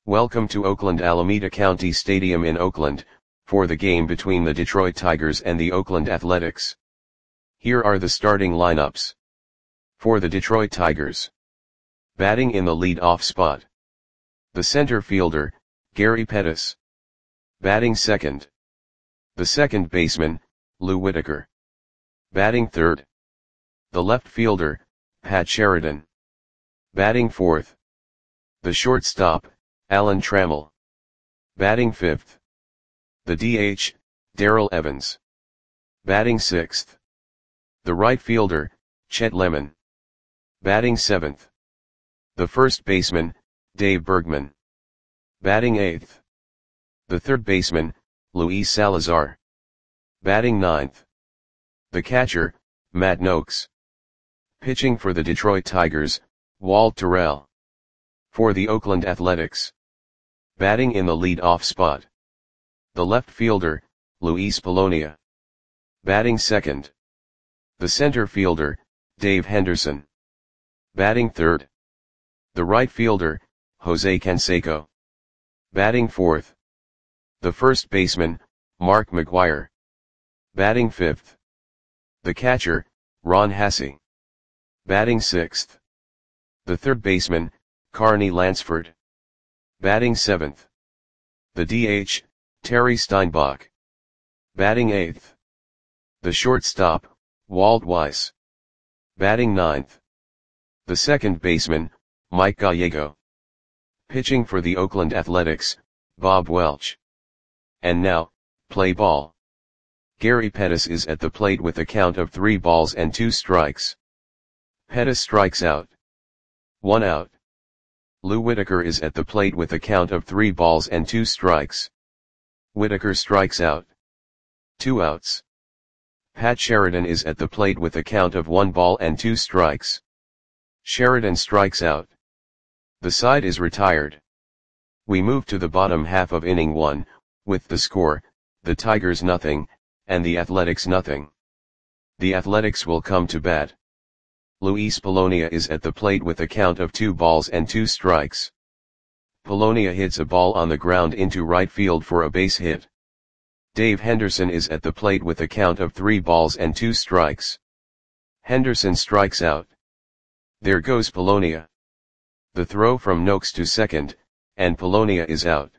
Welcome to Oakland Alameda County Stadium in Oakland, for the game between the Detroit Tigers and the Oakland Athletics. Here are the starting lineups. For the Detroit Tigers. Batting in the lead-off spot. The center fielder, Gary Pettis. Batting second. The second baseman, Lou Whitaker. Batting third. The left fielder, Pat Sheridan. Batting fourth. The shortstop, Alan Trammell. Batting fifth. The DH, Darrell Evans. Batting sixth. The right fielder, Chet Lemon. Batting seventh. The first baseman, Dave Bergman. Batting eighth. The third baseman, Luis Salazar. Batting ninth. The catcher, Matt Noakes. Pitching for the Detroit Tigers, Walt Terrell. For the Oakland Athletics. Batting in the lead-off spot. The left fielder, Luis Polonia. Batting second. The center fielder, Dave Henderson. Batting third. The right fielder, Jose Canseco. Batting fourth. The first baseman, Mark McGwire. Batting fifth. The catcher, Ron Hassey. Batting sixth. The third baseman, Carney Lansford. Batting seventh. The DH, Terry Steinbach. Batting eighth. The shortstop, Walt Weiss. Batting ninth. The second baseman, Mike Gallego. Pitching for the Oakland Athletics, Bob Welch. And now, play ball. Gary Pettis is at the plate with a count of 3 balls and 2 strikes. Pettis strikes out. 1 out. Lou Whitaker is at the plate with a count of 3 balls and 2 strikes. Whitaker strikes out. 2 outs. Pat Sheridan is at the plate with a count of 1 ball and 2 strikes. Sheridan strikes out. The side is retired. We move to the bottom half of inning 1, with the score, the Tigers nothing, and the Athletics nothing. The Athletics will come to bat. Luis Polonia is at the plate with a count of 2 balls and 2 strikes. Polonia hits a ball on the ground into right field for a base hit. Dave Henderson is at the plate with a count of 3 balls and 2 strikes. Henderson strikes out. There goes Polonia. The throw from Noakes to second, and Polonia is out.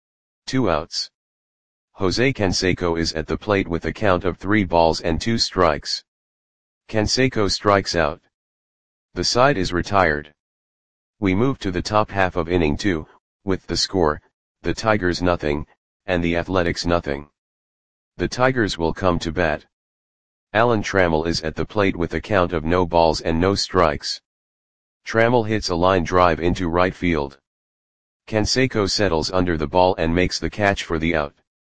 2 outs. Jose Canseco is at the plate with a count of 3 balls and 2 strikes. Canseco strikes out. The side is retired. We move to the top half of inning 2, with the score, the Tigers nothing, and the Athletics nothing. The Tigers will come to bat. Alan Trammell is at the plate with a count of no balls and no strikes. Trammell hits a line drive into right field. Canseco settles under the ball and makes the catch for the out.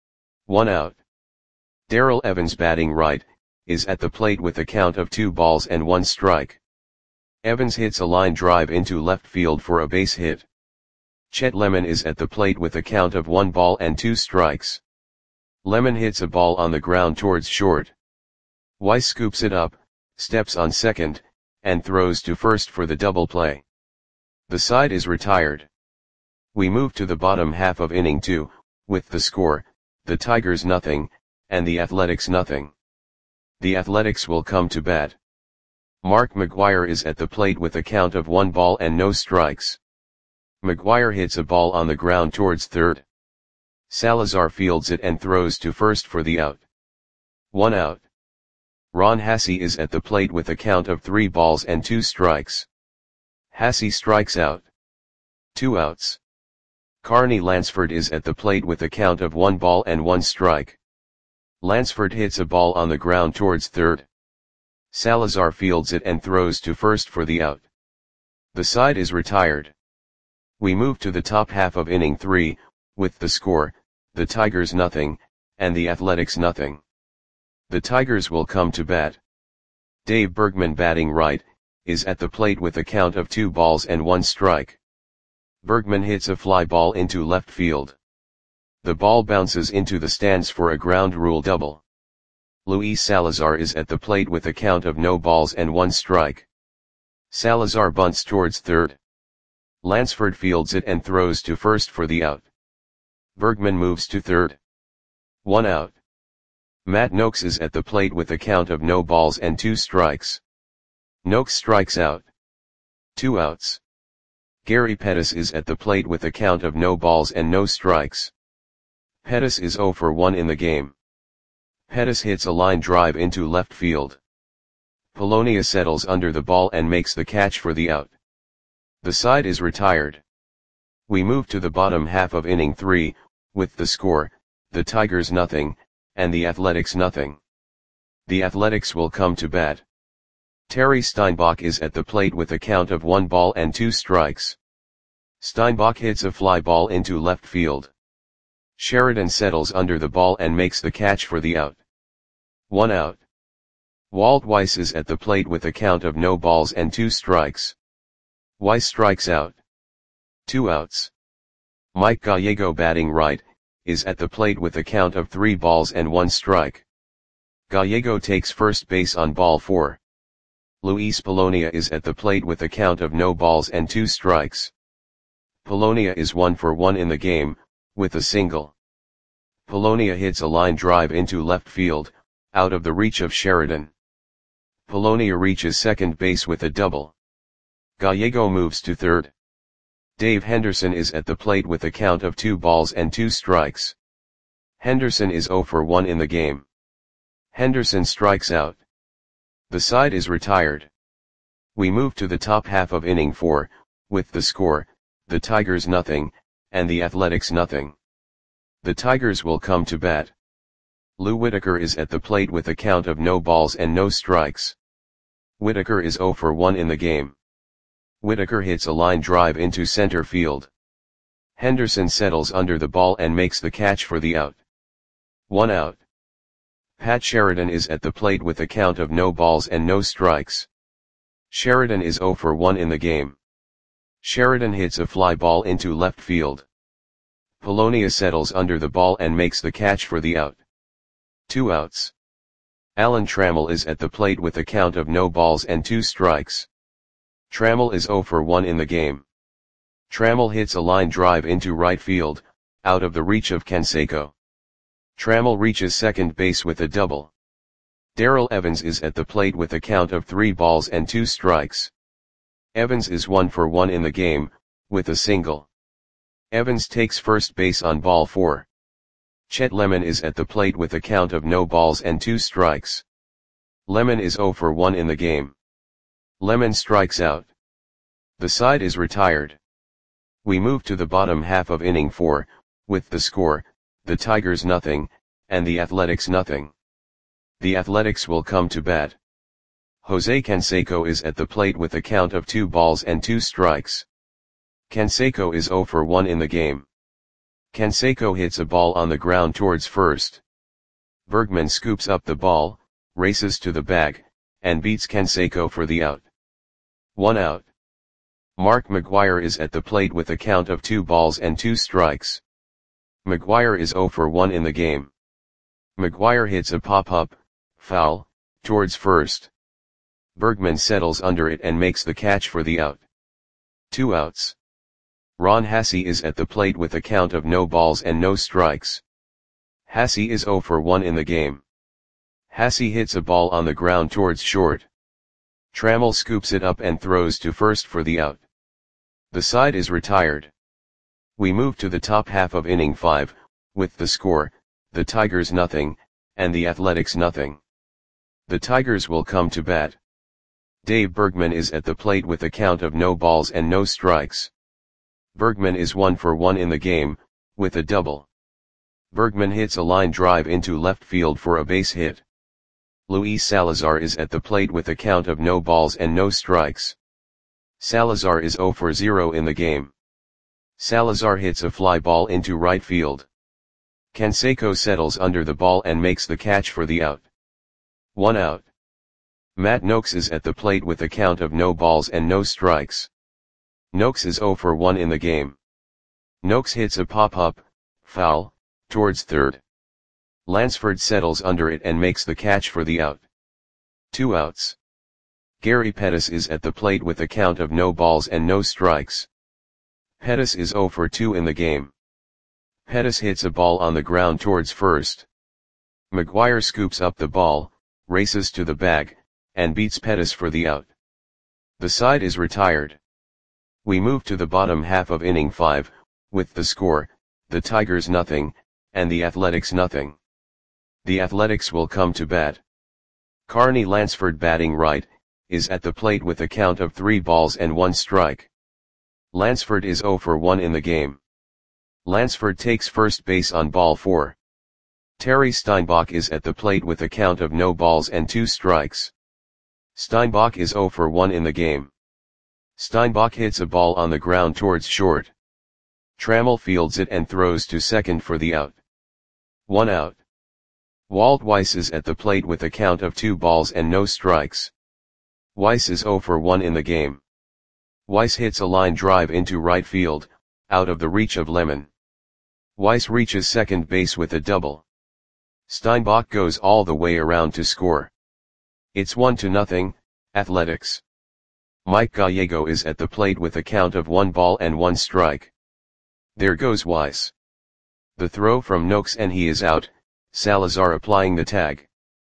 1 out. Darrell Evans, batting right, is at the plate with a count of 2 balls and 1 strike. Evans hits a line drive into left field for a base hit. Chet Lemon is at the plate with a count of 1 ball and 2 strikes. Lemon hits a ball on the ground towards short. Weiss scoops it up, steps on second, and throws to first for the double play. The side is retired. We move to the bottom half of inning 2, with the score, the Tigers nothing, and the Athletics nothing. The Athletics will come to bat. Mark McGwire is at the plate with a count of 1 ball and no strikes. McGwire hits a ball on the ground towards third. Salazar fields it and throws to first for the out. 1 out. Ron Hassey is at the plate with a count of 3 balls and 2 strikes. Hassey strikes out. 2 outs. Carney Lansford is at the plate with a count of 1 ball and 1 strike. Lansford hits a ball on the ground towards third. Salazar fields it and throws to first for the out. The side is retired. We move to the top half of inning 3, with the score, the Tigers nothing, and the Athletics nothing. The Tigers will come to bat. Dave Bergman, batting right, is at the plate with a count of 2 balls and 1 strike. Bergman hits a fly ball into left field. The ball bounces into the stands for a ground rule double. Luis Salazar is at the plate with a count of no balls and 1 strike. Salazar bunts towards third. Lansford fields it and throws to first for the out. Bergman moves to third. 1 out. Matt Noakes is at the plate with a count of no balls and 2 strikes. Noakes strikes out. 2 outs. Gary Pettis is at the plate with a count of no balls and no strikes. Pettis is 0 for 1 in the game. Pettis hits a line drive into left field. Polonia settles under the ball and makes the catch for the out. The side is retired. We move to the bottom half of inning 3, with the score, the Tigers nothing, and the Athletics nothing. The Athletics will come to bat. Terry Steinbach is at the plate with a count of 1 ball and 2 strikes. Steinbach hits a fly ball into left field. Sheridan settles under the ball and makes the catch for the out. 1 out. Walt Weiss is at the plate with a count of no balls and 2 strikes. Weiss strikes out. 2 outs. Mike Gallego, batting right, is at the plate with a count of 3 balls and 1 strike. Gallego takes first base on ball 4. Luis Polonia is at the plate with a count of no balls and 2 strikes. Polonia is 1 for 1 in the game, with a single. Polonia hits a line drive into left field, out of the reach of Sheridan. Polonia reaches second base with a double. Gallego moves to third. Dave Henderson is at the plate with a count of 2 balls and 2 strikes. Henderson is 0 for 1 in the game. Henderson strikes out. The side is retired. We move to the top half of inning 4, with the score, the Tigers nothing, and the Athletics nothing. The Tigers will come to bat. Lou Whitaker is at the plate with a count of no balls and no strikes. Whitaker is 0 for 1 in the game. Whitaker hits a line drive into center field. Henderson settles under the ball and makes the catch for the out. 1 out. Pat Sheridan is at the plate with a count of no balls and no strikes. Sheridan is 0 for 1 in the game. Sheridan hits a fly ball into left field. Polonia settles under the ball and makes the catch for the out. 2 outs. Alan Trammell is at the plate with a count of no balls and 2 strikes. Trammell is 0 for 1 in the game. Trammell hits a line drive into right field, out of the reach of Canseco. Trammell reaches second base with a double. Darrell Evans is at the plate with a count of 3 balls and 2 strikes. Evans is 1 for 1 in the game, with a single. Evans takes first base on ball 4. Chet Lemon is at the plate with a count of no balls and 2 strikes. Lemon is 0 for 1 in the game. Lemon strikes out. The side is retired. We move to the bottom half of inning 4, with the score, the Tigers nothing, and the Athletics nothing. The Athletics will come to bat. Jose Canseco is at the plate with a count of 2 balls and 2 strikes. Canseco is 0 for 1 in the game. Canseco hits a ball on the ground towards first. Bergman scoops up the ball, races to the bag, and beats Canseco for the out. 1 out. Mark McGuire is at the plate with a count of 2 balls and 2 strikes. McGuire is 0 for 1 in the game. McGuire hits a pop-up, foul, towards first. Bergman settles under it and makes the catch for the out. 2 outs. Ron Hasse is at the plate with a count of no balls and no strikes. Hasse is 0 for 1 in the game. Hasse hits a ball on the ground towards short. Trammell scoops it up and throws to first for the out. The side is retired. We move to the top half of inning 5, with the score, the Tigers nothing, and the Athletics nothing. The Tigers will come to bat. Dave Bergman is at the plate with a count of no balls and no strikes. Bergman is 1 for 1 in the game, with a double. Bergman hits a line drive into left field for a base hit. Luis Salazar is at the plate with a count of no balls and no strikes. Salazar is 0 for 0 in the game. Salazar hits a fly ball into right field. Canseco settles under the ball and makes the catch for the out. 1 out. Matt Noakes is at the plate with a count of no balls and no strikes. Noakes is 0 for 1 in the game. Noakes hits a pop-up, foul, towards third. Lansford settles under it and makes the catch for the out. 2 outs. Gary Pettis is at the plate with a count of no balls and no strikes. Pettis is 0 for 2 in the game. Pettis hits a ball on the ground towards first. McGuire scoops up the ball, races to the bag, and beats Pettis for the out. The side is retired. We move to the bottom half of inning 5, with the score, the Tigers nothing, and the Athletics nothing. The Athletics will come to bat. Carney Lansford, batting right, is at the plate with a count of 3 balls and 1 strike. Lansford is 0 for 1 in the game. Lansford takes first base on ball 4. Terry Steinbach is at the plate with a count of no balls and 2 strikes. Steinbach is 0 for 1 in the game. Steinbach hits a ball on the ground towards short. Trammell fields it and throws to second for the out. 1 out. Walt Weiss is at the plate with a count of 2 balls and no strikes. Weiss is 0 for 1 in the game. Weiss hits a line drive into right field, out of the reach of Lemon. Weiss reaches second base with a double. Steinbach goes all the way around to score. It's 1-0, Athletics. Mike Gallego is at the plate with a count of 1 ball and 1 strike. There goes Weiss. The throw from Noakes and he is out, Salazar applying the tag.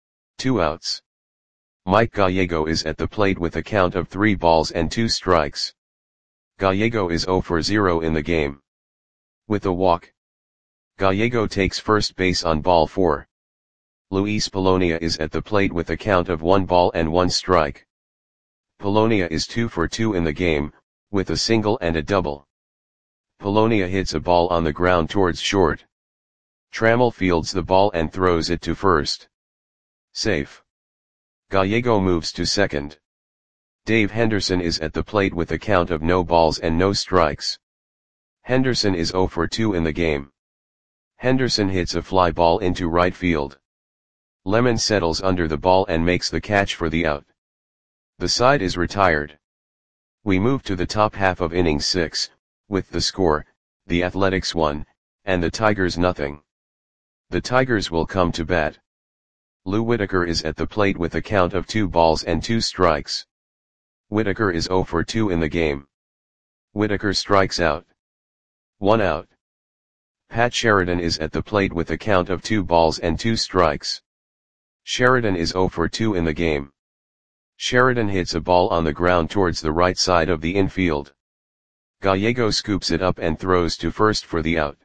2 outs. Mike Gallego is at the plate with a count of 3 balls and 2 strikes. Gallego is 0 for 0 in the game. With a walk. Gallego takes first base on ball 4. Luis Polonia is at the plate with a count of 1 ball and 1 strike. Polonia is 2 for 2 in the game, with a single and a double. Polonia hits a ball on the ground towards short. Trammell fields the ball and throws it to first. Safe. Gallego moves to second. Dave Henderson is at the plate with a count of no balls and no strikes. Henderson is 0 for 2 in the game. Henderson hits a fly ball into right field. Lemon settles under the ball and makes the catch for the out. The side is retired. We move to the top half of inning 6, with the score, the Athletics 1, and the Tigers nothing. The Tigers will come to bat. Lou Whitaker is at the plate with a count of 2 balls and 2 strikes. Whitaker is 0 for 2 in the game. Whitaker strikes out. 1 out. Pat Sheridan is at the plate with a count of 2 balls and 2 strikes. Sheridan is 0 for 2 in the game. Sheridan hits a ball on the ground towards the right side of the infield. Gallego scoops it up and throws to first for the out.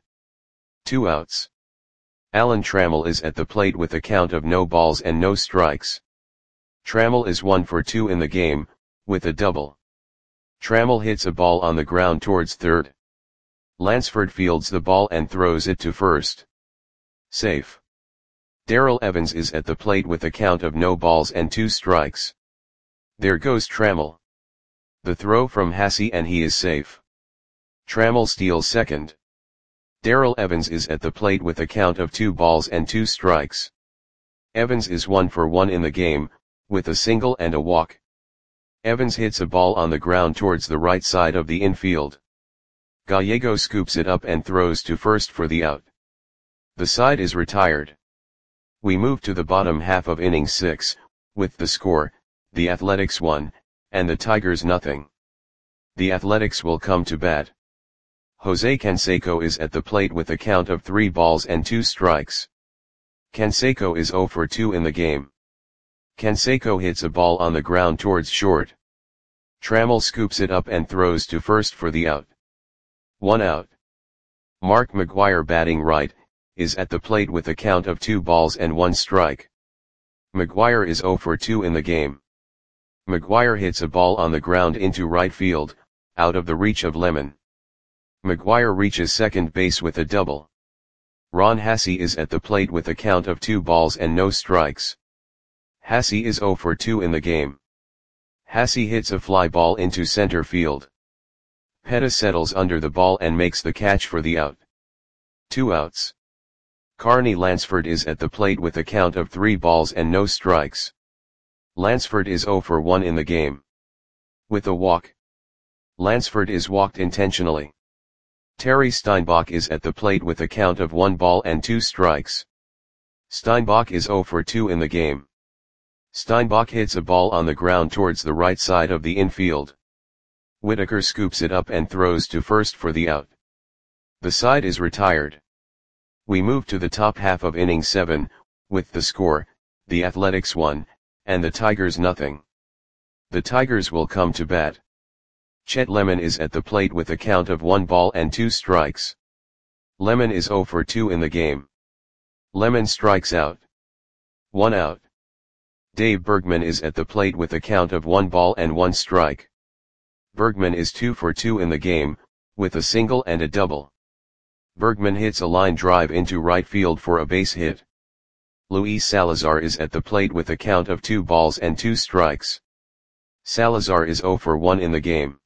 2 outs. Alan Trammell is at the plate with a count of no balls and no strikes. Trammell is 1 for 2 in the game, with a double. Trammell hits a ball on the ground towards third. Lansford fields the ball and throws it to first. Safe. Darrell Evans is at the plate with a count of no balls and 2 strikes. There goes Trammell. The throw from Hasse and he is safe. Trammell steals second. Darrell Evans is at the plate with a count of 2 balls and 2 strikes. Evans is 1 for 1 in the game, with a single and a walk. Evans hits a ball on the ground towards the right side of the infield. Gallego scoops it up and throws to first for the out. The side is retired. We move to the bottom half of inning 6, with the score, the Athletics 1, and the Tigers nothing. The Athletics will come to bat. Jose Canseco is at the plate with a count of 3 balls and 2 strikes. Canseco is 0 for 2 in the game. Canseco hits a ball on the ground towards short. Trammell scoops it up and throws to first for the out. 1 out. Mark McGuire, batting right, is at the plate with a count of 2 balls and 1 strike. McGuire is 0 for 2 in the game. McGuire hits a ball on the ground into right field, out of the reach of Lemon. McGuire reaches second base with a double. Ron Hasse is at the plate with a count of 2 balls and no strikes. Hasse is 0 for 2 in the game. Hasse hits a fly ball into center field. Pettis settles under the ball and makes the catch for the out. 2 outs. Carney Lansford is at the plate with a count of 3 balls and no strikes. Lansford is 0 for 1 in the game. With a walk. Lansford is walked intentionally. Terry Steinbach is at the plate with a count of 1 ball and 2 strikes. Steinbach is 0 for 2 in the game. Steinbach hits a ball on the ground towards the right side of the infield. Whitaker scoops it up and throws to first for the out. The side is retired. We move to the top half of inning 7, with the score, the Athletics 1, and the Tigers nothing. The Tigers will come to bat. Chet Lemon is at the plate with a count of 1 ball and 2 strikes. Lemon is 0 for 2 in the game. Lemon strikes out. 1 out. Dave Bergman is at the plate with a count of 1 ball and 1 strike. Bergman is 2 for 2 in the game, with a single and a double. Bergman hits a line drive into right field for a base hit. Luis Salazar is at the plate with a count of 2 balls and 2 strikes. Salazar is 0 for 1 in the game.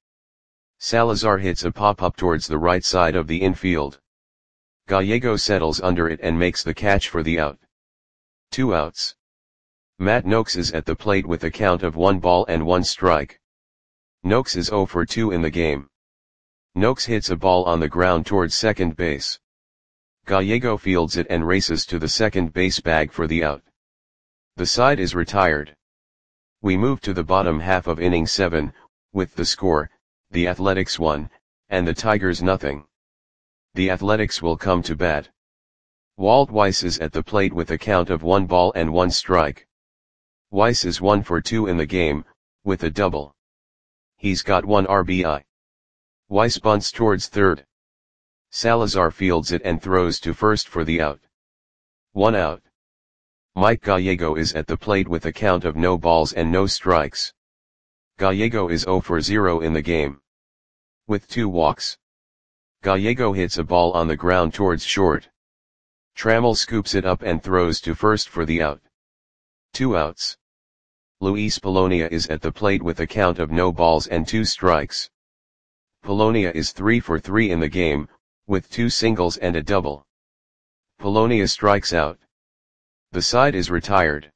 Salazar hits a pop-up towards the right side of the infield. Gallego settles under it and makes the catch for the out. 2 outs. Matt Noakes is at the plate with a count of 1 ball and 1 strike. Noakes is 0 for 2 in the game. Noakes hits a ball on the ground towards second base. Gallego fields it and races to the second base bag for the out. The side is retired. We move to the bottom half of inning 7, with the score, the Athletics 1, and the Tigers nothing. The Athletics will come to bat. Walt Weiss is at the plate with a count of 1 ball and 1 strike. Weiss is 1 for 2 in the game, with a double. He's got 1 RBI. Weiss bunts towards third. Salazar fields it and throws to first for the out. 1 out. Mike Gallego is at the plate with a count of no balls and no strikes. Gallego is 0 for 0 in the game. With 2 walks. Gallego hits a ball on the ground towards short. Trammell scoops it up and throws to first for the out. 2 outs. Luis Polonia is at the plate with a count of no balls and 2 strikes. Polonia is 3 for 3 in the game, with 2 singles and a double. Polonia strikes out. The side is retired.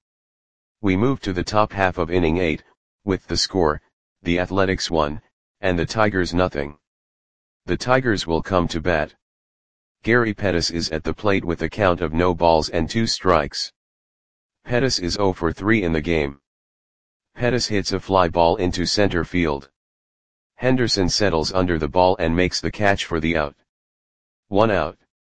We move to the top half of inning 8, with the score, the Athletics 1, and the Tigers nothing. The Tigers will come to bat. Gary Pettis is at the plate with a count of no balls and 2 strikes. Pettis is 0 for 3 in the game. Pettis hits a fly ball into center field. Henderson settles under the ball and makes the catch for the out. 1 out.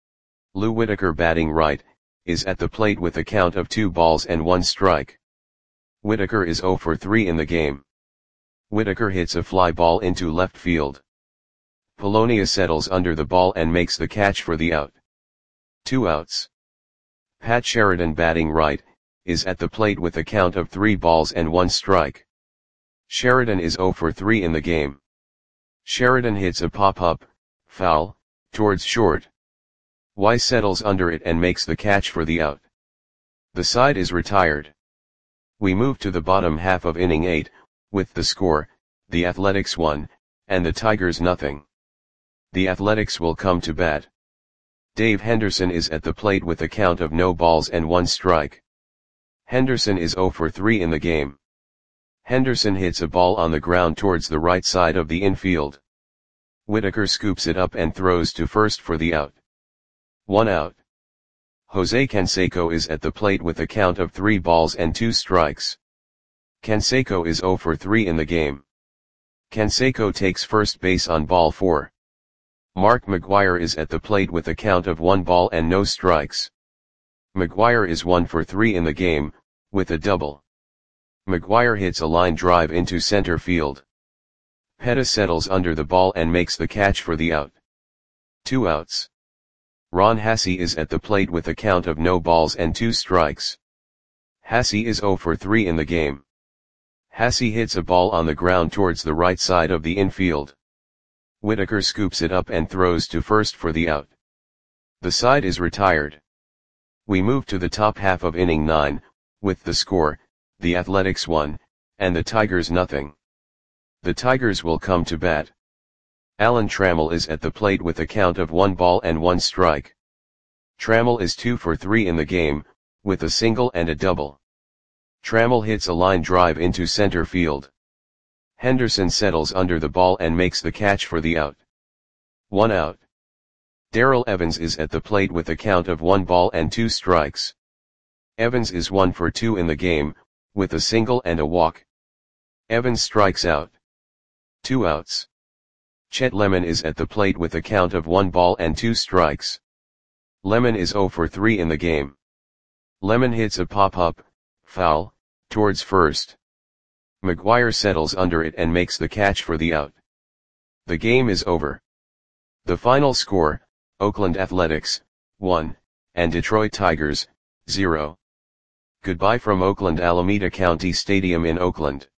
Lou Whitaker, batting right, is at the plate with a count of 2 balls and 1 strike. Whitaker is 0 for 3 in the game. Whitaker hits a fly ball into left field. Polonia settles under the ball and makes the catch for the out. 2 outs. Pat Sheridan, batting right, is at the plate with a count of 3 balls and 1 strike. Sheridan is 0 for 3 in the game. Sheridan hits a pop-up, foul, towards short. Weiss settles under it and makes the catch for the out. The side is retired. We move to the bottom half of inning 8, with the score, the Athletics 1, and the Tigers nothing. The Athletics will come to bat. Dave Henderson is at the plate with a count of no balls and 1 strike. Henderson is 0 for 3 in the game. Henderson hits a ball on the ground towards the right side of the infield. Whitaker scoops it up and throws to first for the out. 1 out. Jose Canseco is at the plate with a count of 3 balls and 2 strikes. Canseco is 0 for 3 in the game. Canseco takes first base on ball 4. Mark McGwire is at the plate with a count of 1 ball and no strikes. McGwire is 1 for 3 in the game, with a double. McGwire hits a line drive into center field. Pettis settles under the ball and makes the catch for the out. 2 outs. Ron Hasse is at the plate with a count of no balls and 2 strikes. Hasse is 0 for 3 in the game. Hasse hits a ball on the ground towards the right side of the infield. Whitaker scoops it up and throws to first for the out. The side is retired. We move to the top half of inning 9, with the score, the Athletics 1, and the Tigers nothing. The Tigers will come to bat. Alan Trammell is at the plate with a count of 1 ball and 1 strike. Trammell is 2 for 3 in the game, with a single and a double. Trammell hits a line drive into center field. Henderson settles under the ball and makes the catch for the out. 1 out. Darrell Evans is at the plate with a count of 1 ball and 2 strikes. Evans is 1 for 2 in the game, with a single and a walk. Evans strikes out. 2 outs. Chet Lemon is at the plate with a count of 1 ball and 2 strikes. Lemon is 0 for 3 in the game. Lemon hits a pop-up, foul, towards first. McGuire settles under it and makes the catch for the out. The game is over. The final score, Oakland Athletics, 1, and Detroit Tigers, 0. Goodbye from Oakland Alameda County Stadium in Oakland.